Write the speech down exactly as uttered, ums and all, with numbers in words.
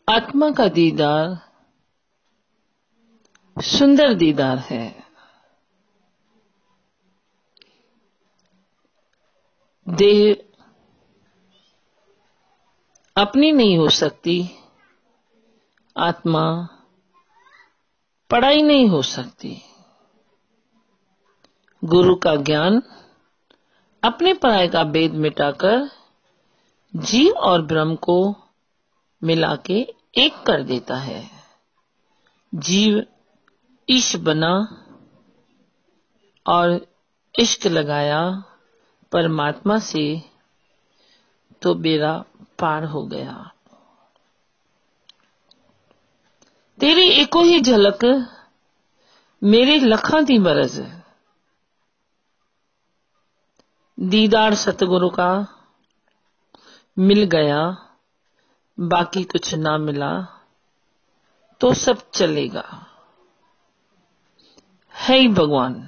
आत्मा का दीदार सुंदर दीदार है। देह अपनी नहीं हो सकती, आत्मा पढ़ाई नहीं हो सकती। गुरु का ज्ञान अपने पराये का भेद मिटाकर जीव और ब्रह्म को मिला के एक कर देता है। जीव ईश बना और इश्क लगाया परमात्मा से तो बेड़ा पार हो गया। तेरी एको ही झलक मेरे लखां दी बरस, दीदार सतगुरु का मिल गया, बाकी कुछ ना मिला तो सब चलेगा। है भगवान।